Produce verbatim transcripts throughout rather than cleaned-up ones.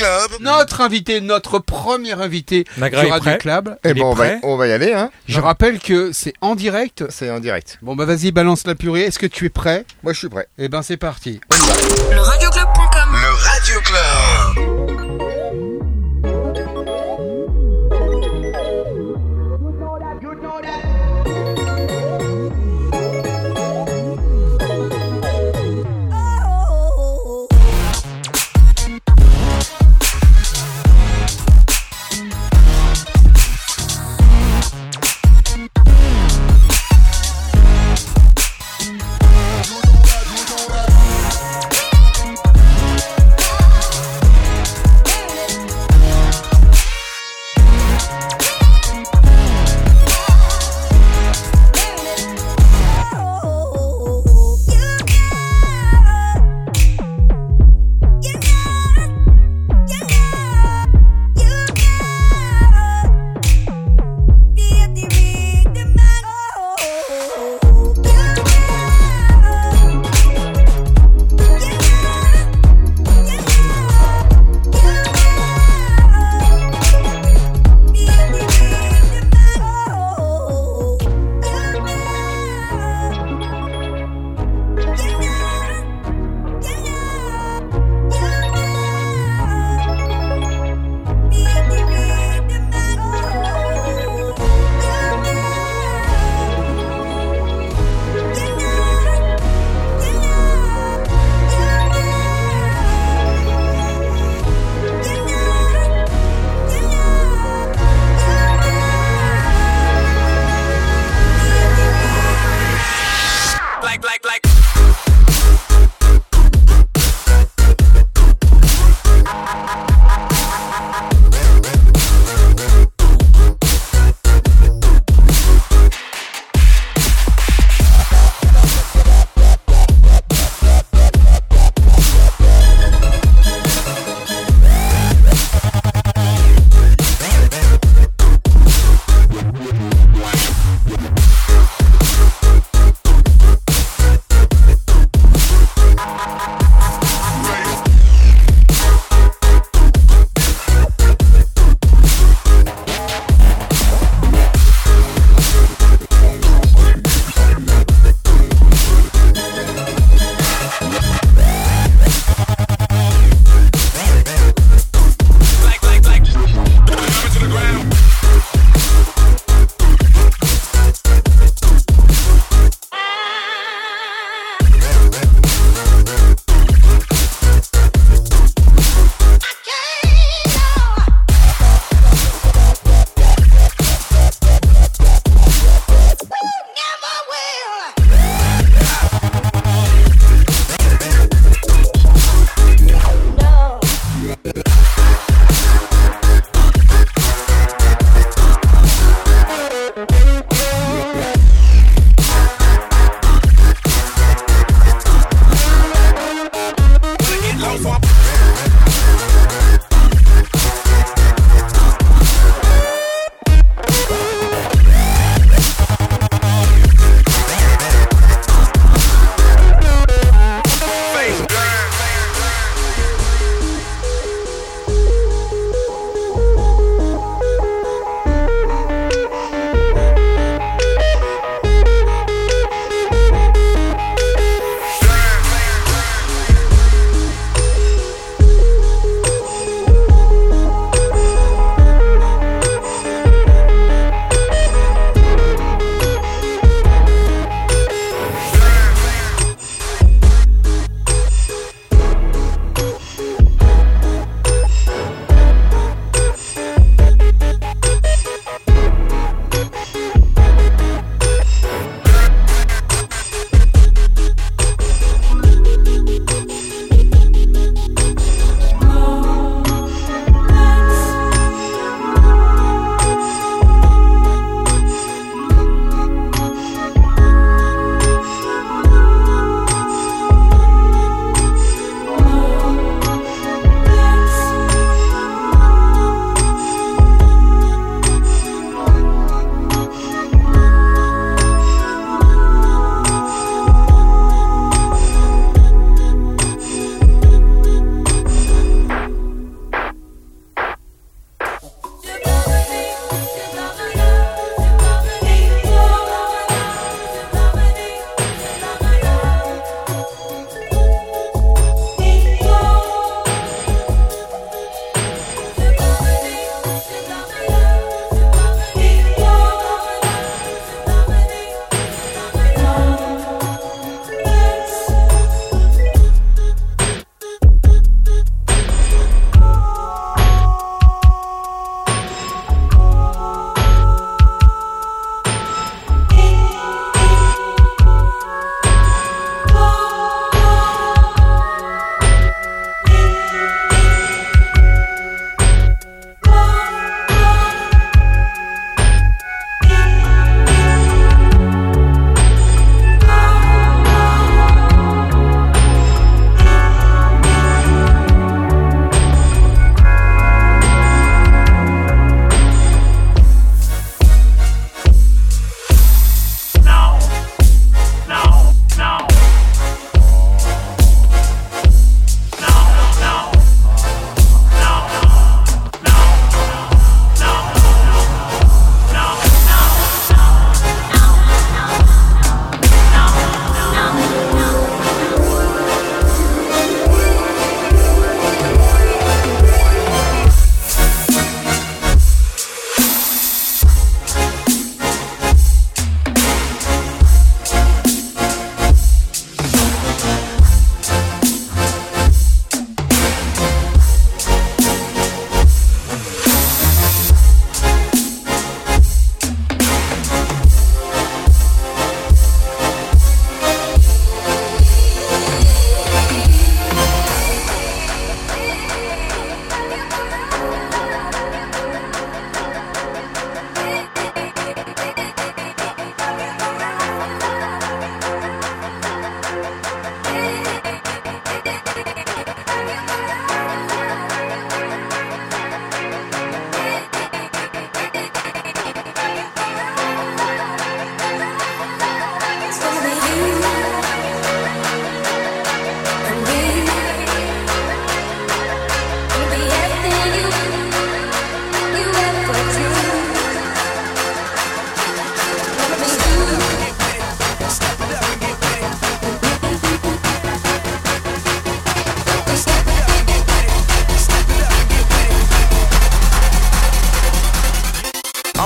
Club. Notre invité, notre premier invité Nagra du est Radio prêt. Club. Eh Il ben, est on va, prêt. on va y aller, hein. Je rappelle que c'est en direct. C'est en direct. Bon bah vas-y, balance la purée. Est-ce que tu es prêt? Moi, je suis prêt. Eh ben c'est parti. Le radioclub point com. Le Radio Club.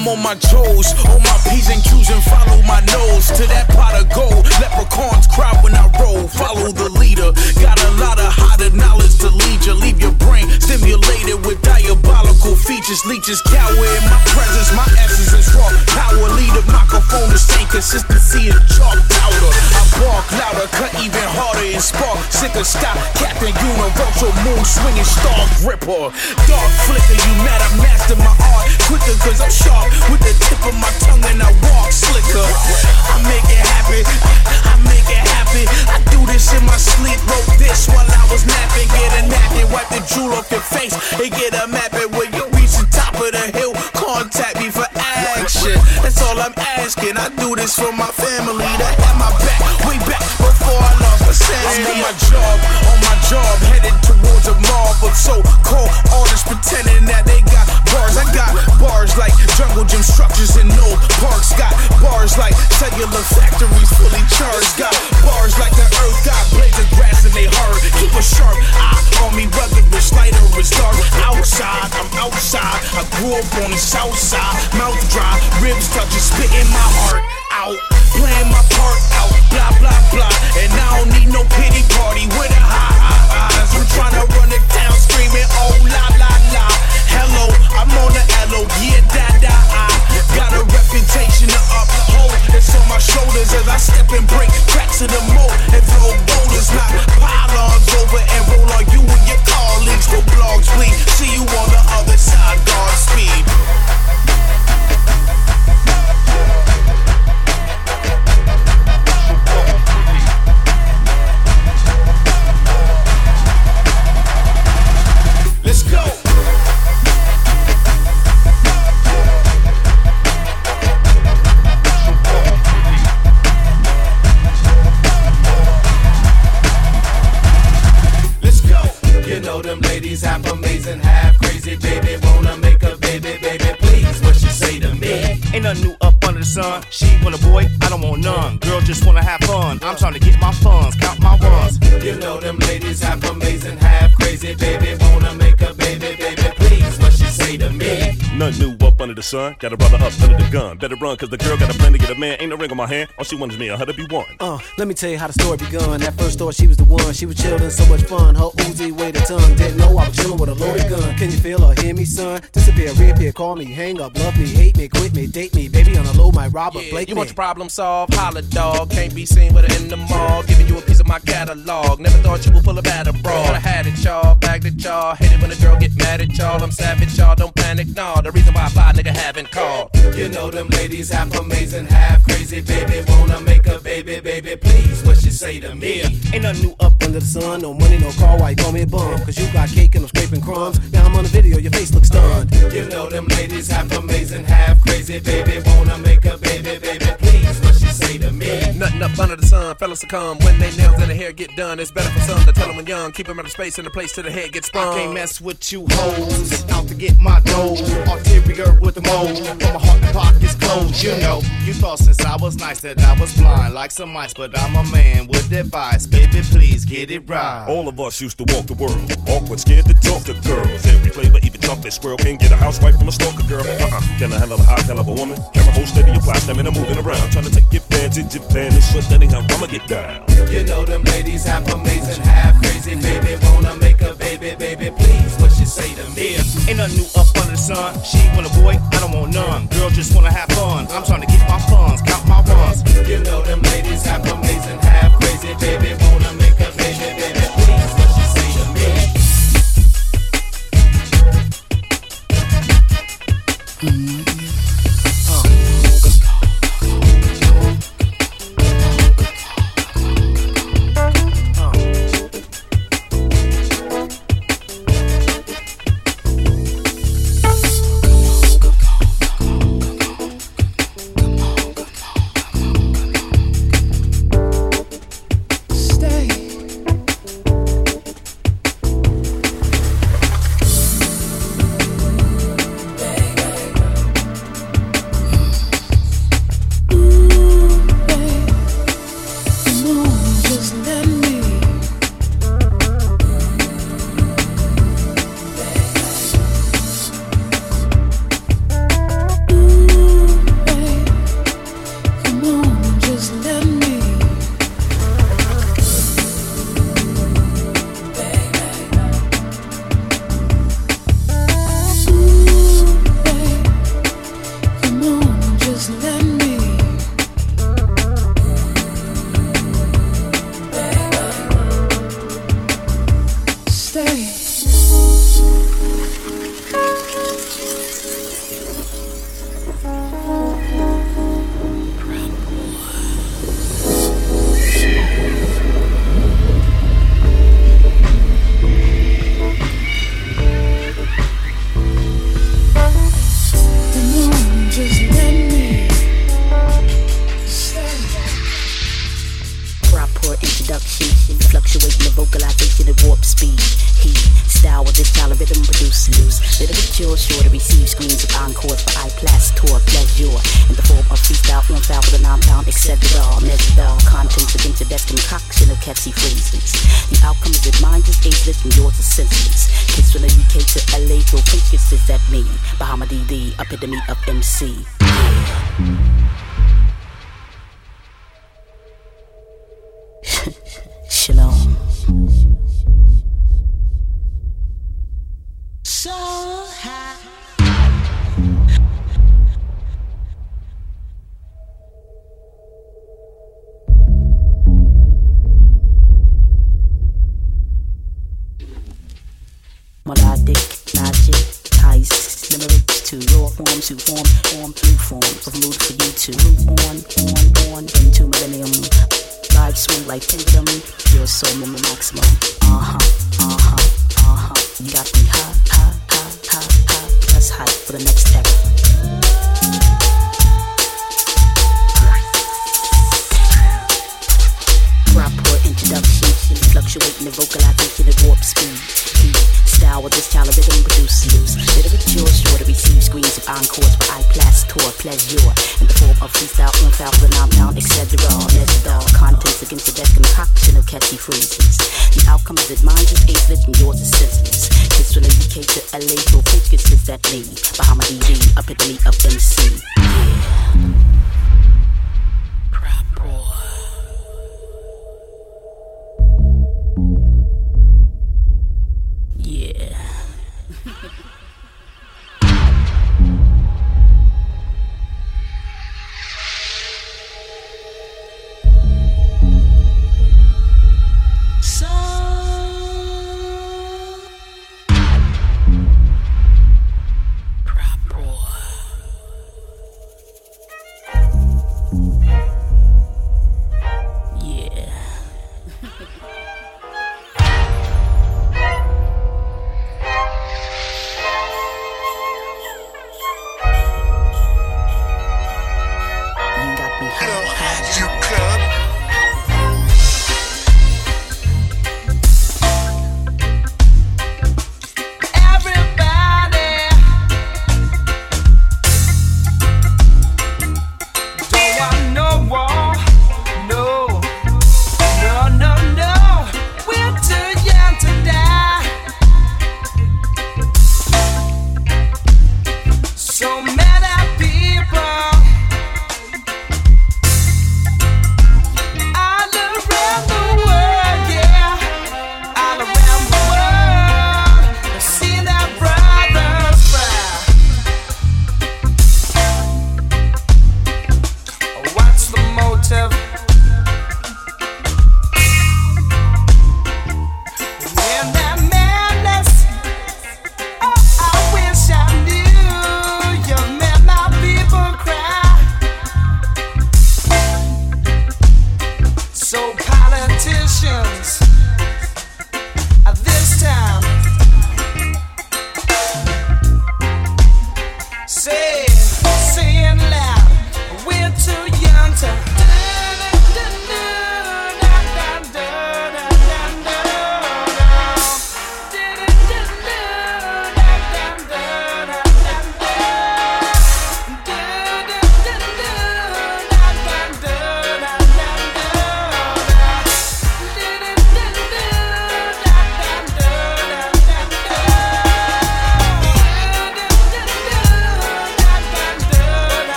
I'm on my toes, on my P's and Q's and follow my nose to that pot of gold. Leprechauns cry when I roll, follow the leader. Got a lot of hotter knowledge to lead you. Leave your brain stimulated with diabolical features. Leeches cower in my presence, my essence is raw. Power leader, microphone the same consistency as chalk powder. I bark louder, cut even harder and spark. Sick of stop, Captain Universal, moon swinging star gripper. Dark flicker, you mad I master my art quicker, cause I'm sharp with the tip of my tongue and I walk slicker. I make it happen, I make it happen. I do this in my sleep, wrote this while I was napping. Get a napkin, wipe the drool off your face and get a map it when you reach the top of the hill. Contact me for action, that's all I'm asking. I do this for my family that had my back way back before I lost my sanity. I'm on my job, on my job, headed towards a mob of so-called artists pretending that they got bars. I got bars like jungle gym structures in old parks. Got bars like cellular factories fully charged. Got bars like the earth got blades of grass and they hard. Keep a sharp eye on me, whether it's light or it's dark. Outside, I'm outside. I grew up on the south side. Mouth dry, ribs touching, spitting my heart out. Playing my part out, blah, blah, blah. And I don't need no pity party with a high, high eyes. I'm trying to run it down, screaming, oh, la, la, la. Hello, I'm on the L O, yeah, da, da, I got a reputation to uphold. It's on my shoulders as I step and break cracks in the mold and throw boulders, knock pylons over and roll on you and your colleagues. No blogs, please. See you on the other side, Godspeed. Let's go. You know them ladies half amazing, half crazy, baby. Wanna make a baby, baby, please. What she say to me? Ain't nothing new up under the sun. She want a boy, I don't want none. Girl just wanna have fun. I'm trying to get my funds, count my ones. You know them ladies half amazing, half crazy, baby. Wanna make a baby, baby, please. What she say to me? Nothing new up under the sun. Got a brother up under the gun. Better run, cause the girl got a plan to get a man. Ain't no ring on my hand. All she wants is me, a her to be one. Uh, let me tell you how the story begun. That first thought she was the one. She was chillin', so much fun. Her Uzi weighed a ton. Didn't know I was chillin' with a loaded gun. Can you feel or hear me, son? Disappear, reappear, call me, hang up, love me, hate me, quit me, date me. Baby on the low, might rob or Yeah, Blake you me. want your problem solved? Holla, dog. Can't be seen with her in the mall. Giving you a piece of my catalog. Never thought you would pull a bad abroad. But I had it, y'all. Bagged it, y'all. Hate it when a girl get mad at y'all. I'm savage, y'all. Don't panic, nah. The reason why I fly, nigga, haven't called. You know them ladies half amazing, half crazy, baby. Wanna make a baby, baby, please. What she say to me? Ain't nothing new up under the sun. No money, no car, why you call me a bum? Cause you got cake and I'm scraping crumbs. Now I'm on the video, your face looks stunned. You know them ladies half amazing, half crazy, baby. Wanna make a baby, baby, please. What she say to me? Nothing up under the sun, fellas succumb. When they nails and the hair get done, it's better for some to tell them when young. Keep them out of space in the place till the head gets sprung. I can't mess with you hoes. Out to get my dough. Arterial with the mold. But my heart and pockets closed, you know. You thought since I was nice that I was blind like some mice, but I'm a man with advice. Baby, please get it right. All of us used to walk the world. Awkward, scared to talk to girls. Every flavor, even chocolate squirrel. Can't get a housewife from a stalker girl. Uh-uh. Can I handle a hot hell of a woman? Camera hold steady, apply stamina, moving around. Trying to take your fans in Japan and shut that ain't how I'ma get down. You know them ladies half amazing, half crazy, baby. Wanna make a baby, baby, please. What she say to me? Ain't nothing new up under the sun. She want a boy, I don't want none. Girl just wanna have fun. I'm trying to get my funds, count my ones. You know them ladies half amazing, half crazy, baby. Wanna make a baby, baby, please. What she say to me? Mm-hmm.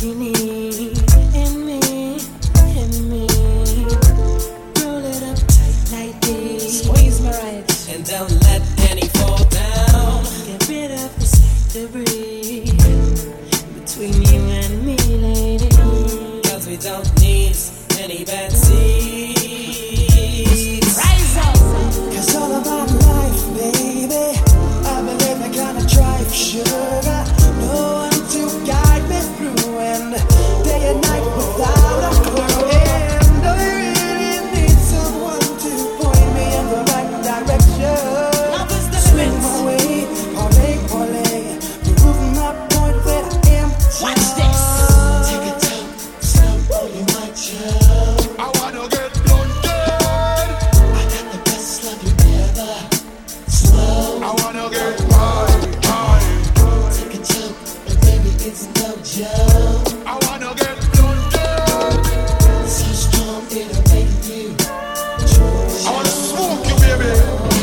martini and me, and me. Roll it up tight like this. Squeeze my right. And don't let any fall down. Get rid of the slight debris between you and me, lady. Cause we don't need any bad seeds. Rise up. Cause all of my life, baby, I've been living kind of drive, sugar. No one to guide me through, and day and night without a clue. And I really need someone to point me in the right direction. Love is the swing my way, parlay, parlay, proving my point that I am. Watch this. Take it down, slow, you might chill. I wanna get blunted. I got the best love you ever. Slow. I wanna get high, high. Take a joke, but baby it's no joke. I wanna get blunted. So strong it'll make you. I wanna smoke you, baby.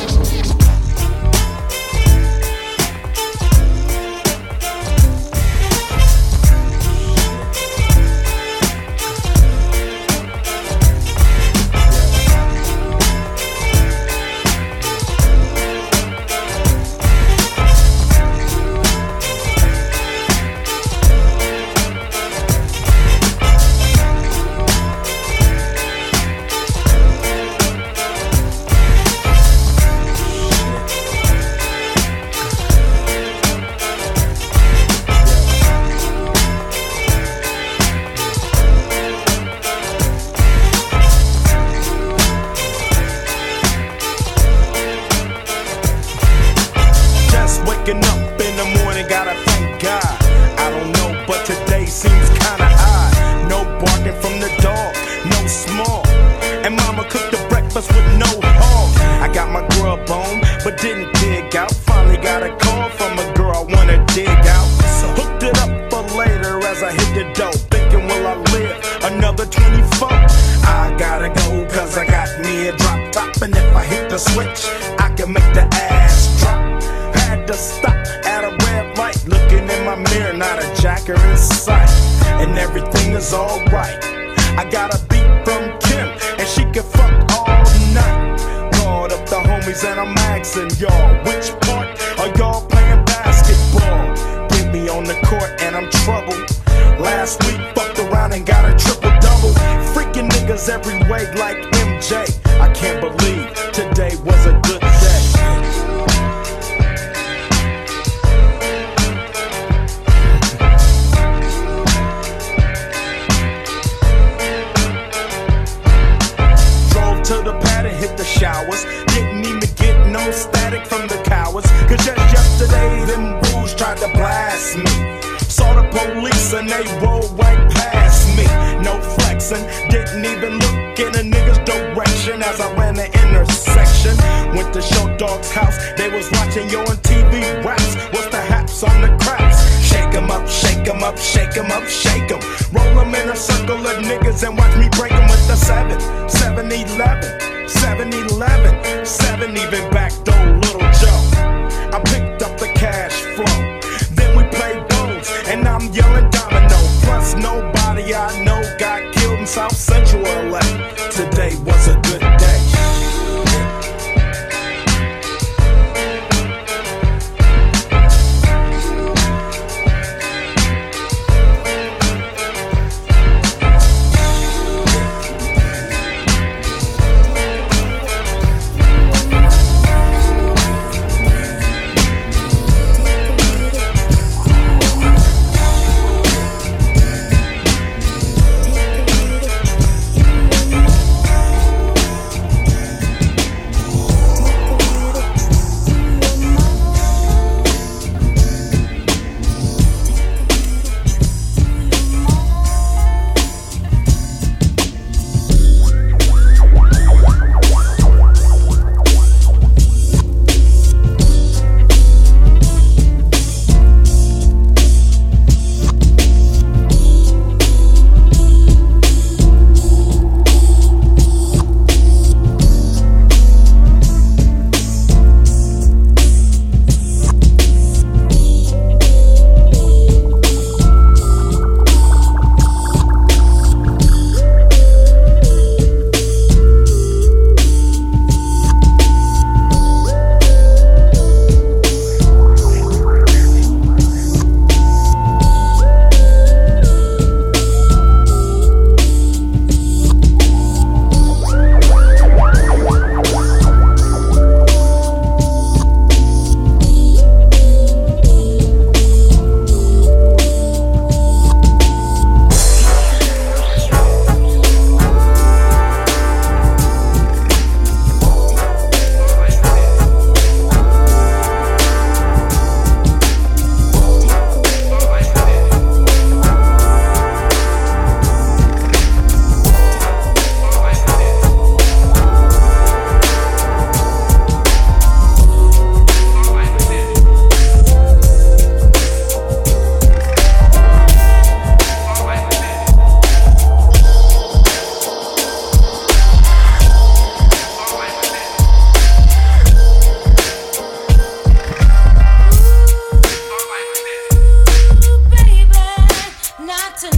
Just waking up in the morning, gotta thank God. I don't know, but today seems kinda odd. No barking from the dog, no small. And mama cooked the breakfast with no hog. I got my grub on, but didn't dig out. Finally got a call from a girl I wanna dig out. So hooked it up for later as I hit the dough. Thinking, will I live another twenty-four? I gotta go, cause I got me a drop top. And if I hit the switch, I can make the ass drop. Had to stop at a red light, looking in my mirror, not a jacker in sight. And everything is alright. I got a beat from Kim, and she can fuck all night. Called up the homies and I'm asking y'all, which part are y'all playing basketball? Get me on the court and I'm troubled. Last week fucked around and got a triple double. Freaking niggas every way like M J. I can't believe today was a good day. To the pad and hit the showers. Didn't even get no static from the cowards. Cause just yesterday them bulls tried to blast me. Saw the police and they rolled right past me. No flexing, didn't even look in a nigga's direction as I ran the intersection. Went to Show Dog's house, they was watching yo on T V raps. What's the haps on the craps? Shake 'em up, shake 'em up, shake 'em up, shake 'em. Roll 'em in a circle of niggas and watch me break 'em with the seven, seven eleven, seven eleven, seven even back door Little Joe. I picked up the cash flow, then we played bones, and I'm yelling domino. Plus nobody I know got killed in South Central L A. Today was a good day.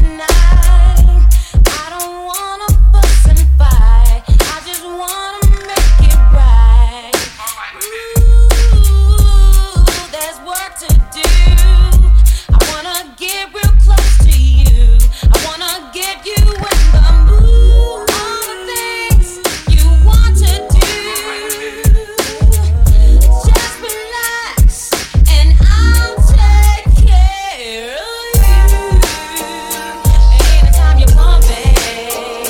Anytime you want, babe.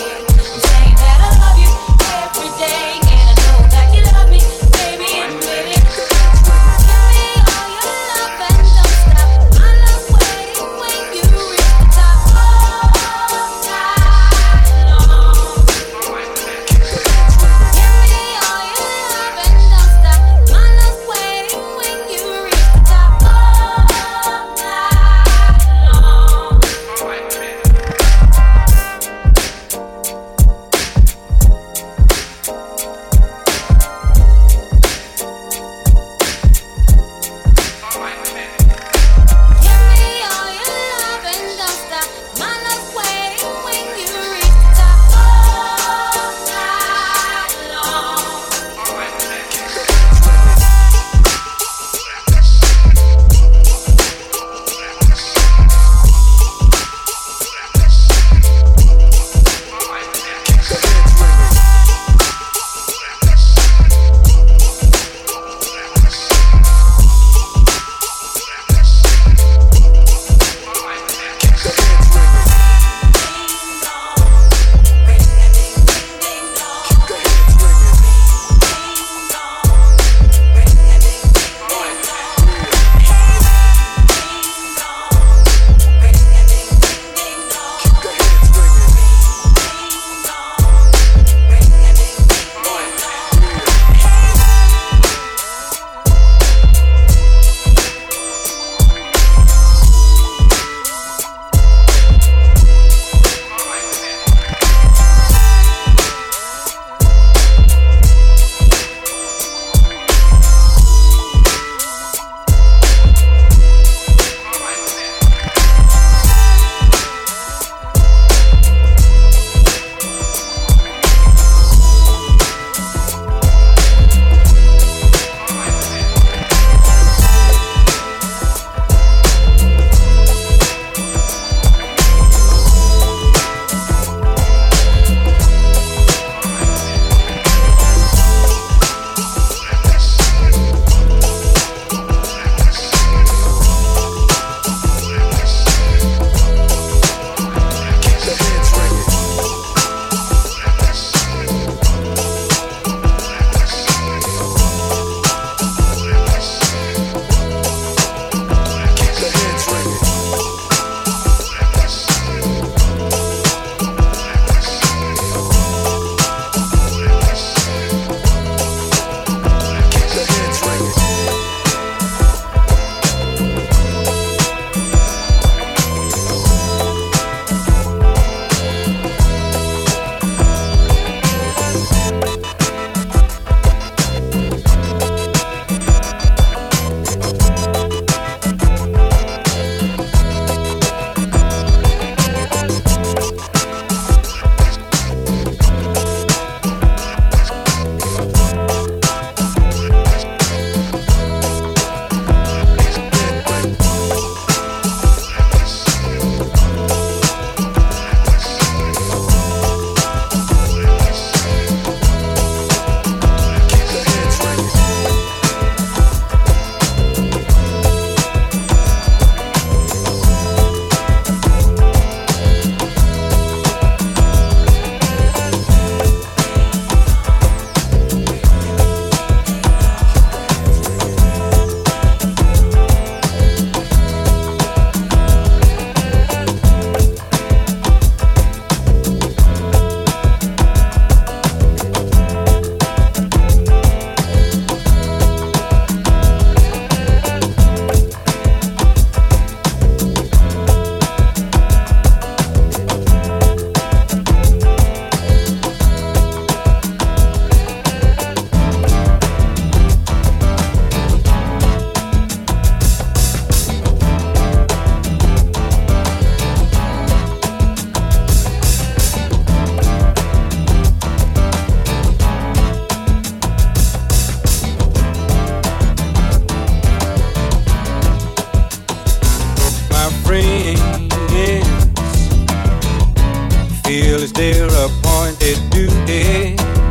feel it's their appointed duty.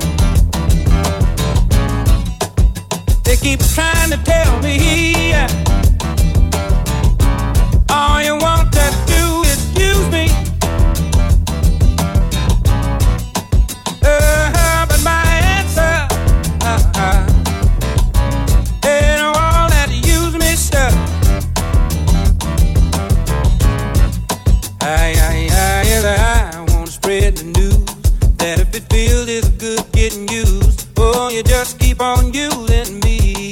They keep trying to tell me all you want to do is use me. Uh, but my answer uh, uh, ain't all that use me stuff. I, I, I, yes, I want to spread the news that if it feels it's good getting used, oh, you just keep on using me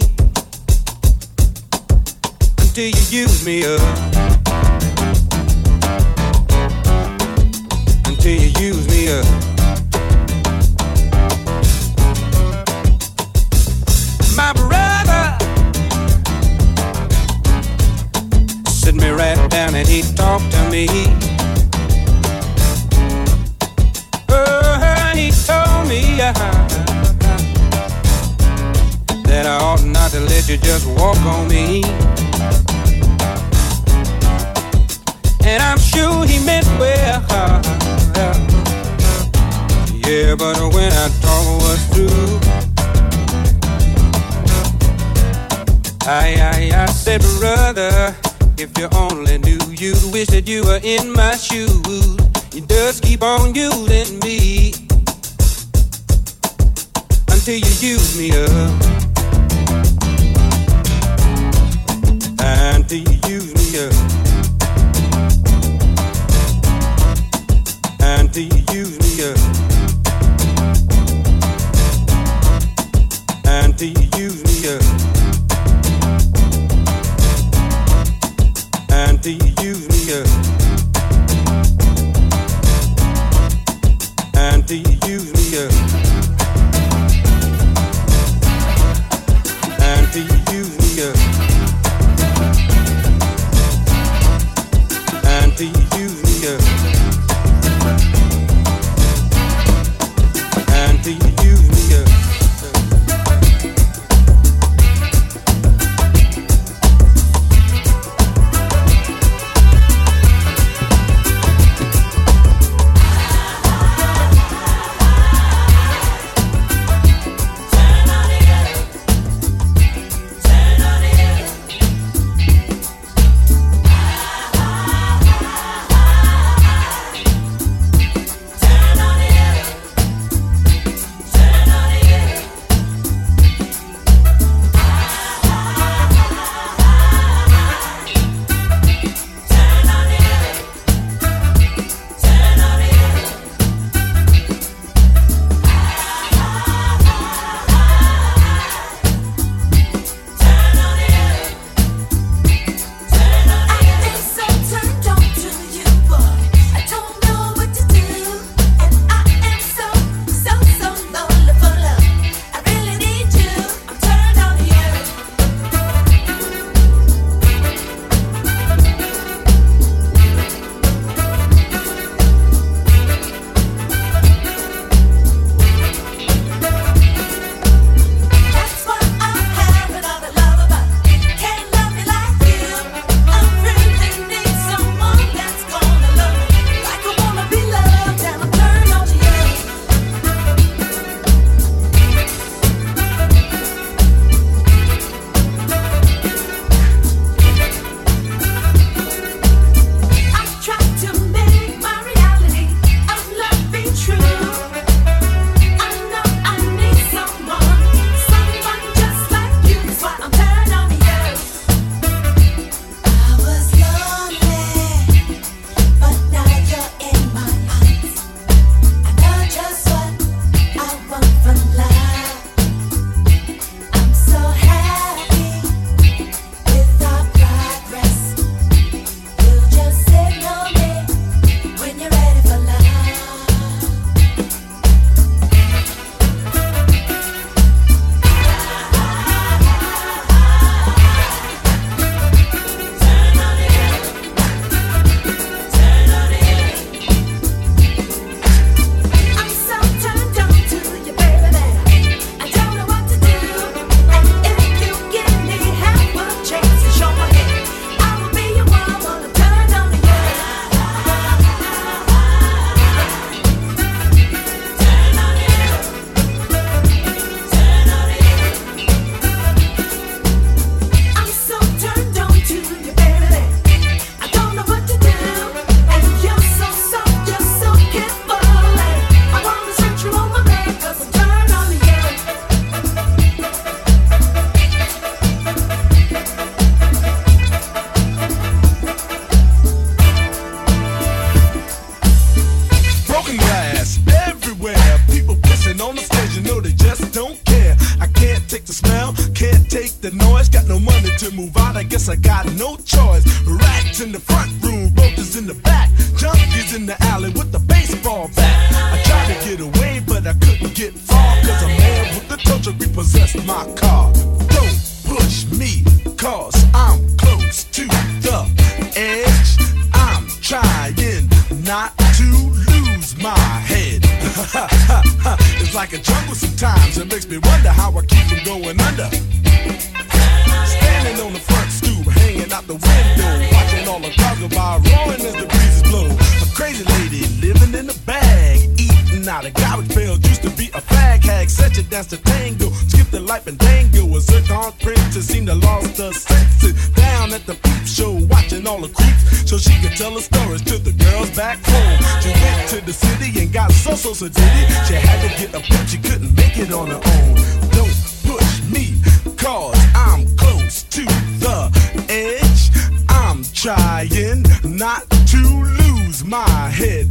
until you use me up. Until you use me up. My brother sit me right down and he talked to me. Oh, he told me uh, that I ought not to let you just walk on me. And I'm sure he meant well. Yeah, but when I talk was through, I, I, I said, brother, if you only knew, you'd wish that you were in my shoes. You just keep on using me until you use me up. Until you use me up. Until you use me up. Until you use me up. Until you use me up. Until you use me up. Until you use me up. Until you use me up. Until you use me up. guess I got no choice. Rats in the front room, roaches in the back, junkies in the alley with the baseball bat. I tried to get away, but I couldn't get far, cause a man with the tow truck repossessed my car. Don't push me, cause I'm close to the edge. I'm trying not to lose my head. It's like a jungle sometimes, it makes me wonder how I keep from going under. Standing on the front stoop, hanging out the window, watching all the cars go by, roaring as the breezes blow. A crazy lady living in a bag, eating out of garbage pails. Used to be a fag hag, such a dance to tango, skip the life and dango. A zircon princess seemed to lost her senses. Down at the peep show, watching all the creeps, so she could tell her stories to the girls back home. She went to the city and got so so so did it. She had to get a pimp, she couldn't make it on her own. Don't push me, cause I'm close to the edge. I'm trying not to lose my head.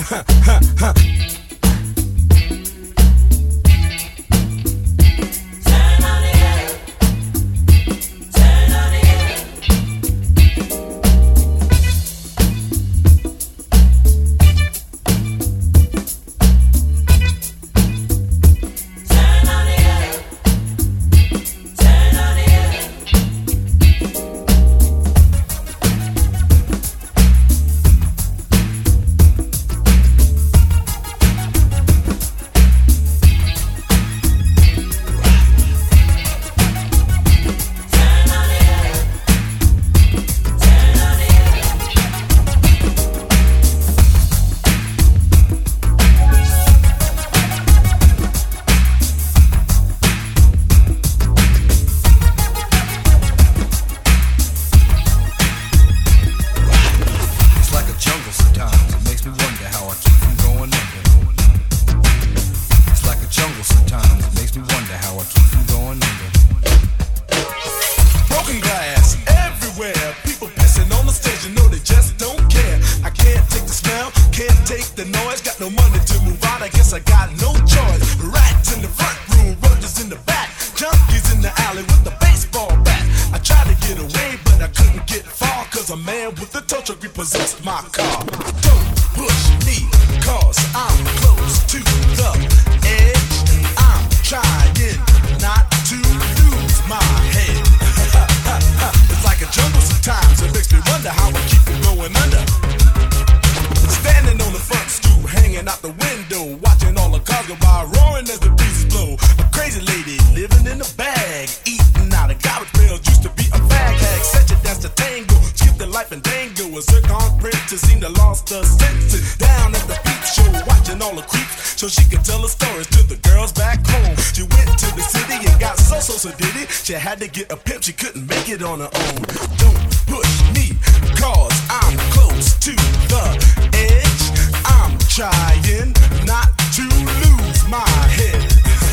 She had to get a pimp, she couldn't make it on her own. Don't push me, cause I'm close to the edge. I'm trying not to lose my head.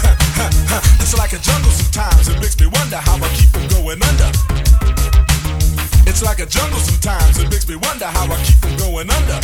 It's like a jungle sometimes, it makes me wonder how I keep from going under. It's like a jungle sometimes, it makes me wonder how I keep from going under.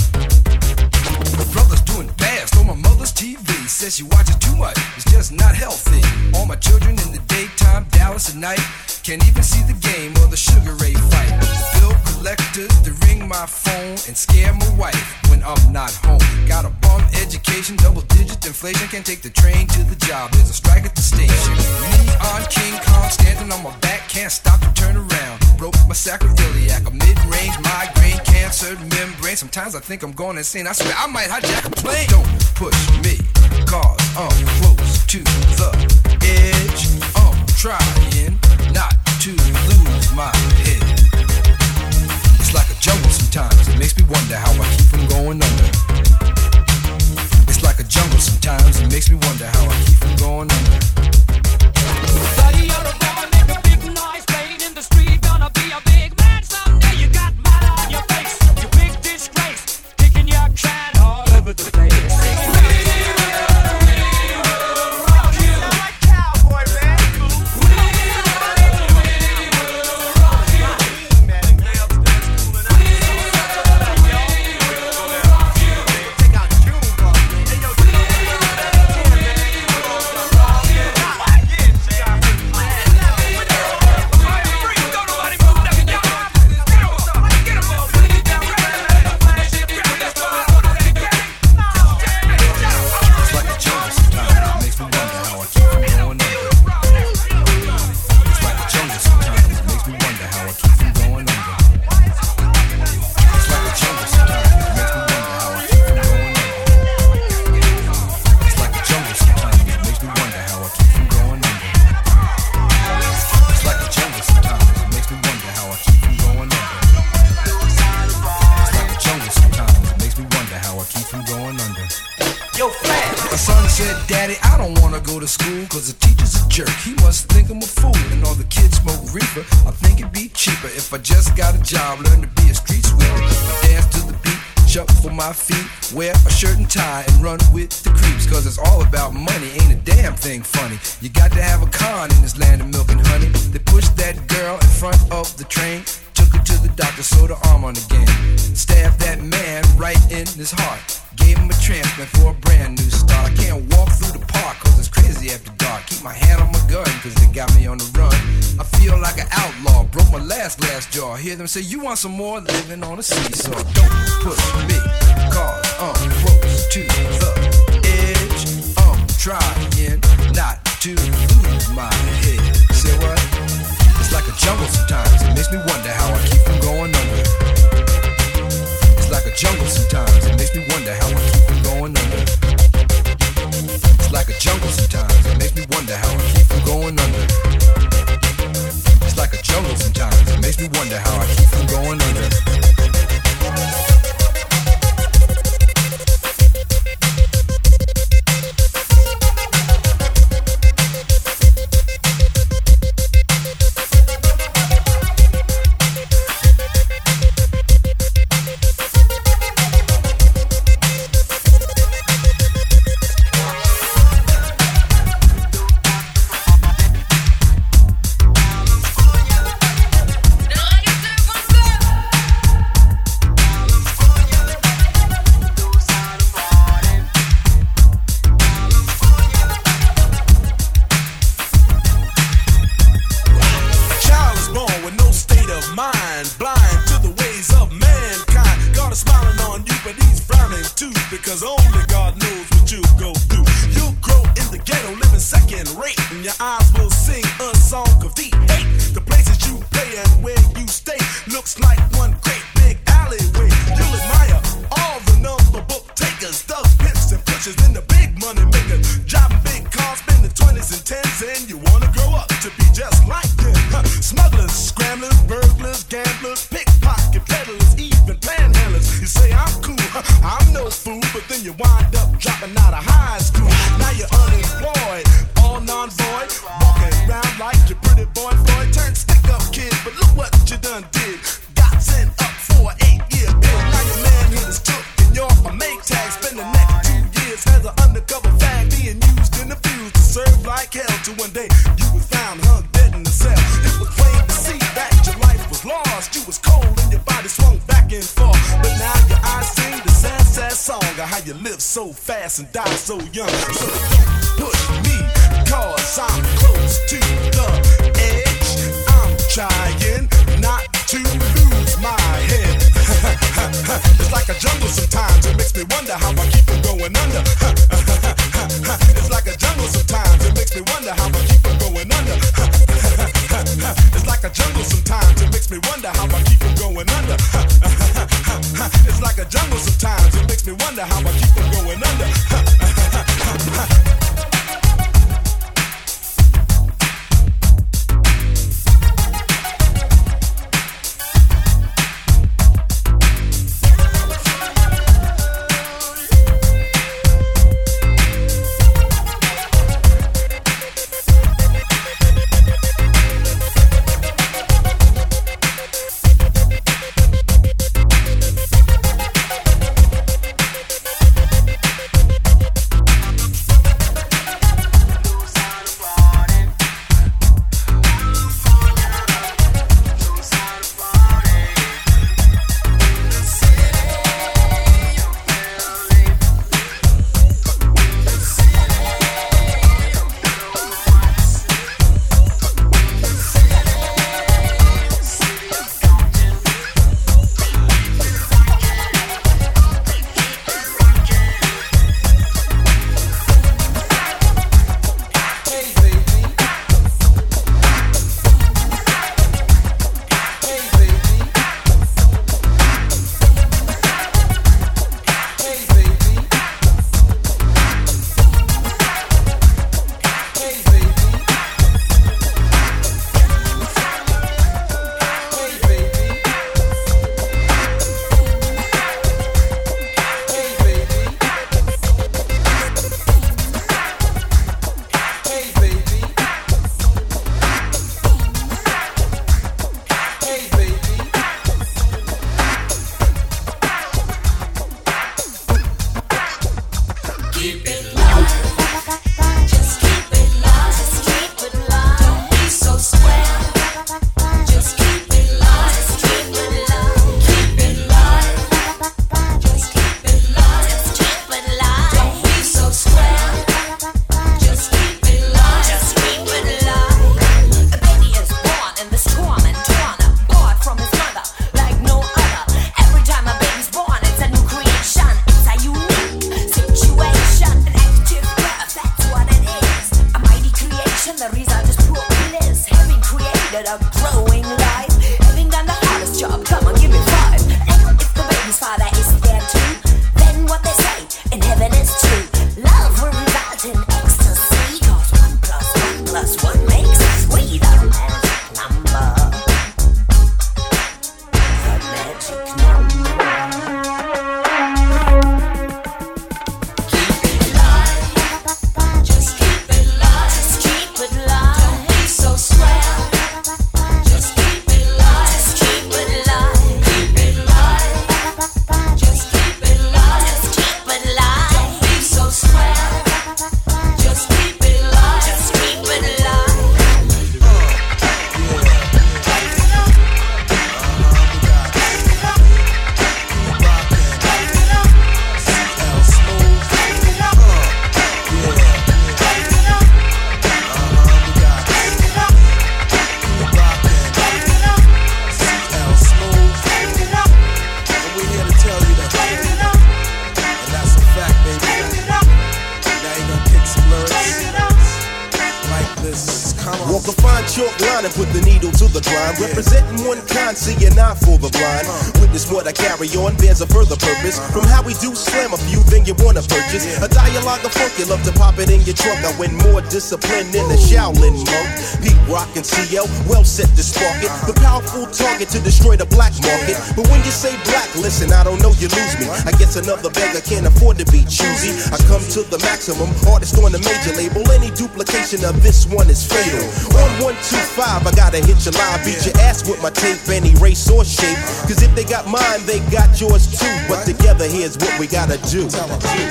My brother's doing bad, stole my mother's T V. Says she watches too much, it's just not healthy. All my children in the daytime, Dallas at night. Can't even see the game or the Sugar Ray fight. Bill collectors, they ring my phone and scare my wife when I'm not home. Got a bum education, double digit inflation. Can't take the train to the job, there's a strike at the station. Me on King Kong, standing on my back, can't stop to turn around. Broke my sacroiliac, a mid-range migraine, cancer, membrane. Sometimes I think I'm going insane, I swear I might hijack a plane. Don't push me, cause I'm close to the edge. I'm trying not to lose my head. It's like a jungle sometimes, it makes me wonder how I keep from going under. It's like a jungle sometimes, it makes me wonder how I keep from going under. Buddy, you're a boy, make a big noise, playing in the street, gonna be a big man someday. You got mud on your face, you big disgrace, kicking your can all over the place. said, Daddy, I don't wanna go to school, cause the teacher's a jerk. He must think I'm a fool, and all the kids smoke reefer. I think it'd be cheaper if I just got a job, learn to be a street sweeper. Dance to the beat, shuffle my feet, wear a shirt and tie, and run with the creeps. Cause it's all about money, ain't a damn thing funny. You got to have a con in this land of milk and honey. They pushed that girl in front of the train, took her to the doctor, sewed her arm on again. Stabbed that man right in his heart, gave him a transplant for a brand new start. I can't walk through the park cause it's crazy after dark. Keep my hand on my gun cause they got me on the run. I feel like an outlaw, broke my last glass jaw. Hear them say, you want some more, living on a seesaw. Don't push me, cause I'm close to the edge. I'm trying not to lose my head. Say what? It's like a jungle sometimes, it makes me wonder how I keep from going under. It's like a jungle sometimes, it makes me wonder how I keep from going under. It's like a jungle sometimes, it makes me wonder how I keep from going under. It's like a jungle sometimes, it makes me wonder how I keep from going under. And die so young. So don't push me, cause I'm close to the edge. I'm trying not to lose my head. It's like a jungle sometimes, it makes me wonder how I keep from going under. It's like a jungle sometimes, it makes me wonder how I keep from going under. It's like a jungle sometimes, it makes me wonder how I keep from going under. It's like a jungle sometimes, it makes me wonder how I keep from going under. keep it live. Just keep it live. Just keep it live. Don't be so square. Just keep it live. Just keep it live. Keep it live. Just keep it live. Just keep it live. Don't be so square. Just keep it live. Just keep it live. A baby is born in this torn and torn apart from his mother like no other. Every time a baby's born, it's a new creation. It's a unique situation. An active birth, that's what it is. A mighty creation, the result is pure bliss. Having created a growing life, having done the hardest job, come on, give me five. And if the baby's father is there too, then what they say in heaven is true. Love will result in ecstasy, cause one plus one plus one makes three. The magic number. The magic number. Keep it live. Just keep it live. Just keep it live. Don't be so square. Just keep it live. Just keep it live. Keep it live. Just keep it live. Just keep it live. Don't be so square. Just keep it live. Just keep it live. Walk a fine chalk line and put the needle to the grind. Representing one kind, seeing eye for the blind. Witness what I carry on bears a further purpose. From how we do slam a few, then you wanna purchase a dialogue of funk. You love to pop it in your trunk. I win more discipline than a Shaolin monk. Pete Rock and C L, well set to spark it. The powerful target to destroy the black market. But when you say black, listen, I don't know, you lose me. I guess another beggar can't afford to be choosy. I come to the maximum, artist on the major label. Any duplication of this one is fatal. On one two five, I gotta hit your line, beat your ass with my tape, any race or shape. Cause if they got mine, they got yours too. But together, here's what we gotta do. Oh,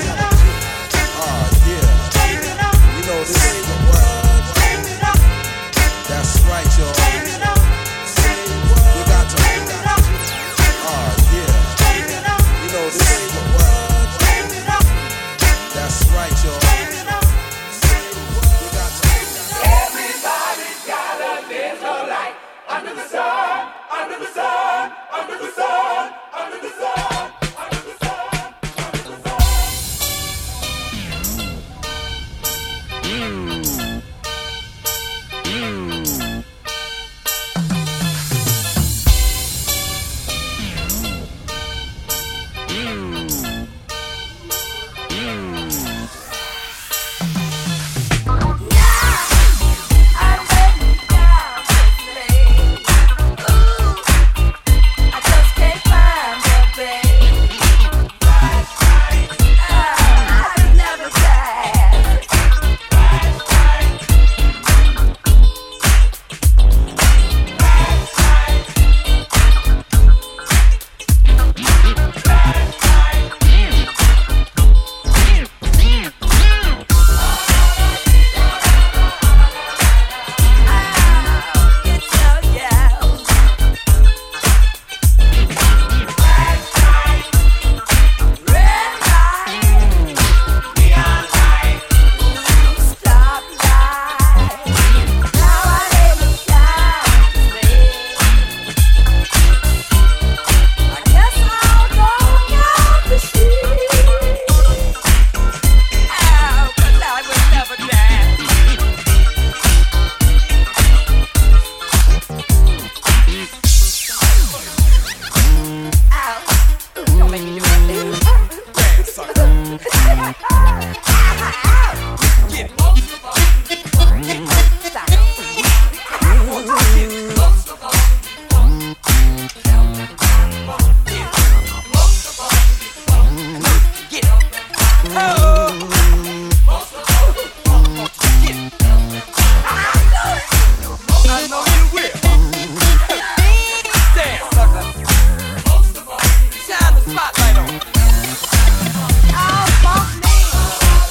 yeah. You know, this ain't the word. That's right, y'all. You got to. Oh, yeah. You know, this ain't the word. That's right, y'all. Under the sun, under the sun, under the sun, under the sun, under the sun, under the sun. Spotlight on. Oh, fuck me.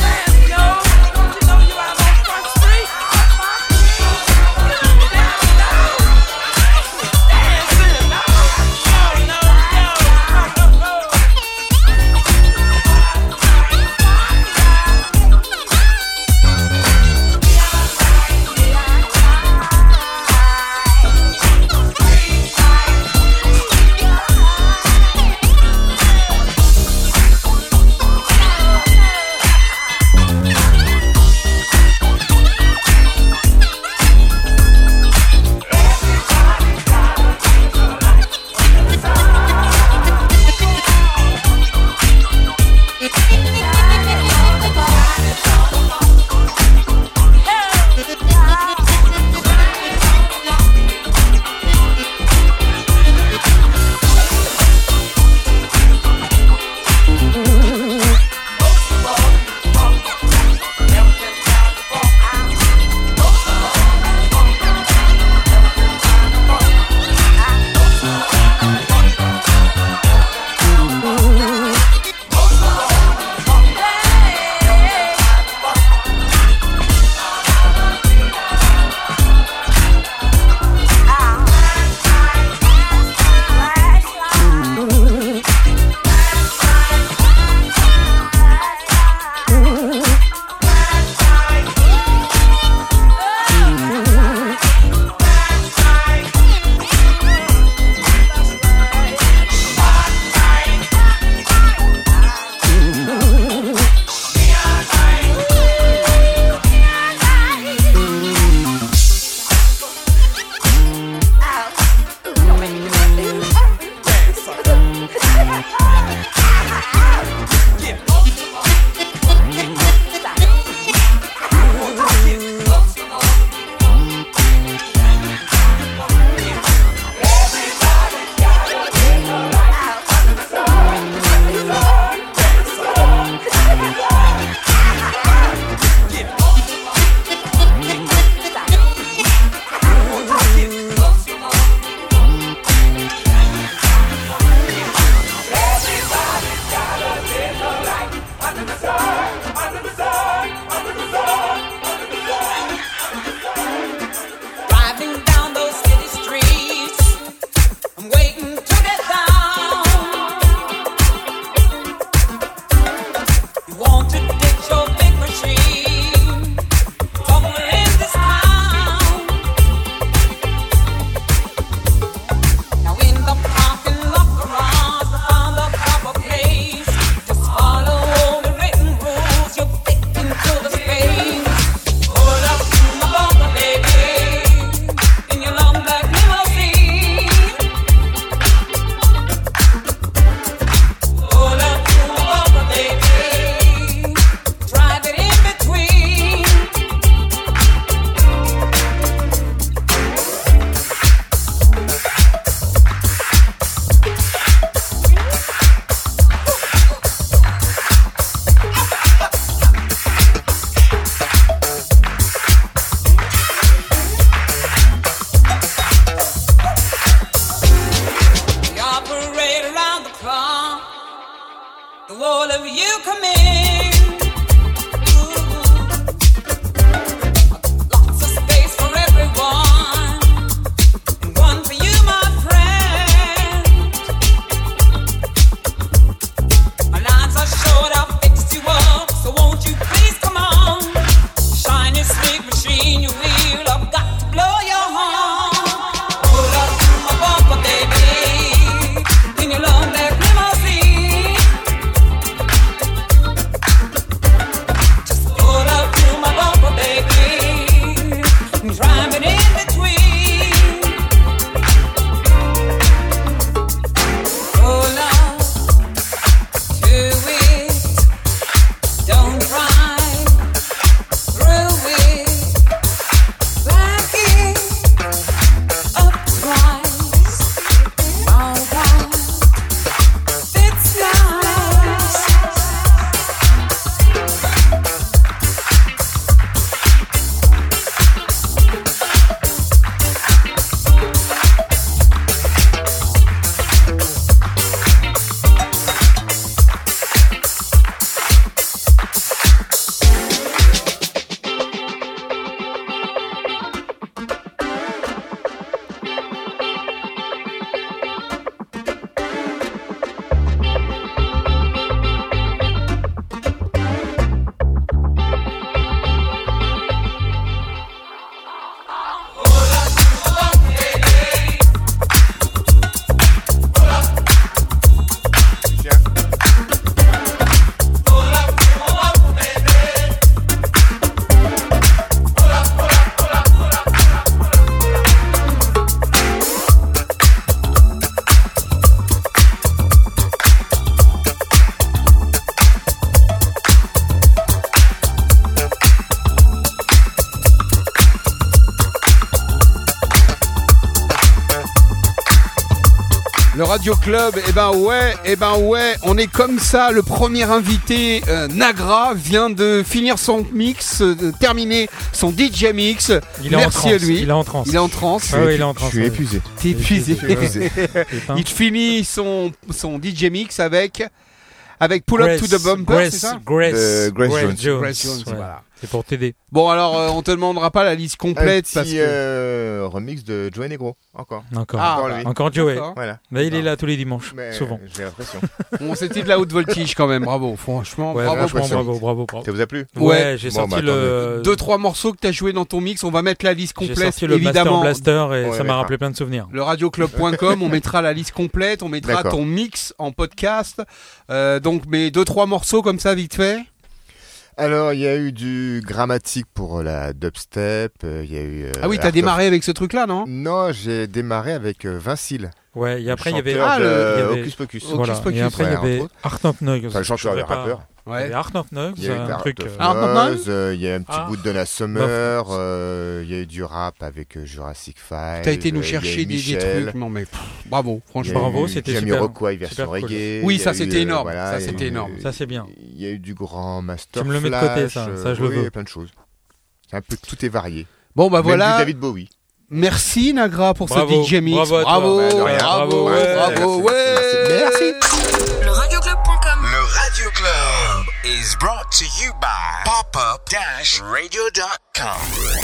Le Radio Club, eh ben ouais, eh ben ouais, on est comme ça. Le premier invité, euh, Nagra, vient de finir son mix, euh, de terminer son D J mix. Il est Merci en transe, à lui. il est en transe. Il est en transe. Ah oui, il est en transe. Je suis épuisé. T'es épuisé. Je suis épuisé. Il finit son son D J mix avec avec Pull Up to the Bumper, Grace, c'est ça Grace, Euh, Grace Grace Jones. Jones. Grace Jones, Ouais. voilà. C'est pour t'aider. Bon alors, euh, on te demandera pas la liste complète Un parce petit que euh, remix de Joey Negro, encore. Encore. Ah, Encore bah, lui. Encore Joey. d'accord. Voilà. Mais il est là tous les dimanches, Mais souvent. j'ai l'impression. Bon, c'était de la haute voltige quand même. Bravo, franchement, Ouais, bravo. franchement, bravo. bravo, bravo, bravo. Ça vous a plu? Ouais, Ouais. j'ai Bon, sorti bah, le. Deux trois morceaux que t'as joué dans ton mix. On va mettre la liste J'ai complète, sorti le évidemment. Master Blaster et Ouais, ça m'a d'accord. rappelé plein de souvenirs. Le radioclub point com, on mettra la liste complète, on mettra D'accord. ton mix en podcast. Euh, donc, mais deux trois morceaux comme ça, vite fait. Alors, il y a eu du grammatique pour la dubstep. euh, Il y a eu. euh, Ah oui, t'as Art of- démarré avec ce truc-là, non Non, j'ai démarré avec euh, Vincile. Ouais, et après il y avait. chanteur Ah, de le- il y avait- Hocus Pocus. Hocus Voilà. Pocus, Et après il y ouais, avait entre autres. Art of Nugs. Enfin, le chanteur Je et saurais pas- rappeur. Il y avait Art of Nugs, Il y a eu un Art truc. of euh, Art of Nugs, Nugs euh, il y a eu un petit Ah. bout de Donna Summer, euh, il y a eu du rap avec euh, Jurassic Five. T'as été nous euh, il y a eu chercher des, des Michel, trucs. Non, mais pff, bravo, il y a franchement. Bravo, eu c'était Jamiroquai super- version super cool. reggae. Oui, il y ça, a eu, c'était euh, énorme. voilà, Ça, il y a c'était eu- énorme. Ça, c'est bien. Il y a eu du grand Master Tu me le mets de Flash, côté, ça. Ça, je le oui, veux. il y a plein de choses. C'est un peu, tout est varié. Bon, bah Même voilà. du David Bowie. Merci Nagra pour Bravo. ce D J mix. Bravo à toi. Bravo, Bah, de rien. bravo, Ouais, bravo, merci, ouais. merci. Le radioclub point com. Le Radio Club is brought to you by pop up dash radio dot com.